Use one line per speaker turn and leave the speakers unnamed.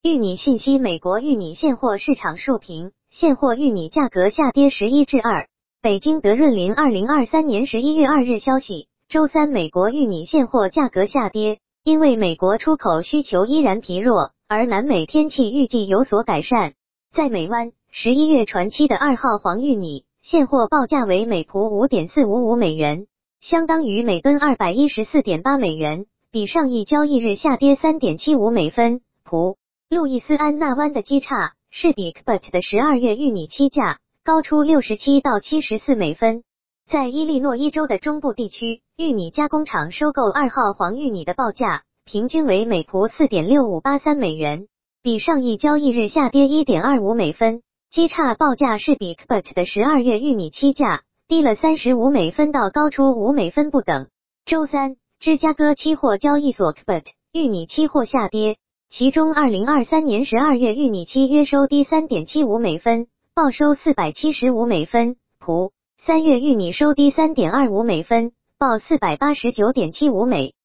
玉米信息：美国玉米现货市场述评，现货玉米价格下跌11-2。北京德润林2023年11月2日消息，周三美国玉米现货价格下跌，因为美国出口需求依然疲弱，而南美天气预计有所改善。在美湾，11月传期的2号黄玉米现货报价为每蒲5.455美元，相当于每吨214.8美元，比上一交易日下跌3.75美分。蒲路易斯安那湾的基差是比 KBT 的12月玉米期价高出67到74美分。在伊利诺伊州的中部地区，玉米加工厂收购2号黄玉米的报价平均为每蒲4.6583美元，比上一交易日下跌1.25美分。基差报价是比 KBT 的12月玉米期价低了35美分到高出5美分不等。周三，芝加哥期货交易所 KBT 玉米期货下跌，其中2023年12月玉米期约收低 3.75美分，报收475美分。蒲3月玉米收低 3.25美分，报489.75美。